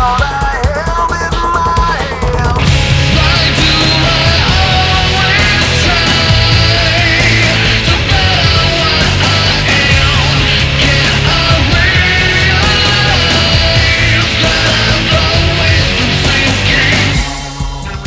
thought I held in my hand. Why do I always try to better what I am? Can't I realize that I've always been sinking?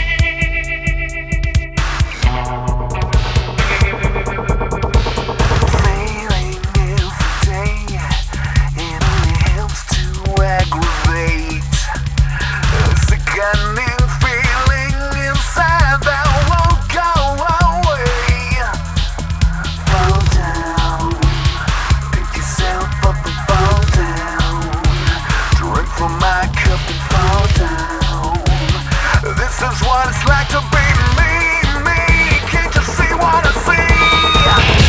Failing every day, it only helps to aggravate. A sickening feeling inside that won't go away. Fall down, pick yourself up and fall down. Drink from my cup and fall down. This is what it's like to be me, me. Can't you see what I see?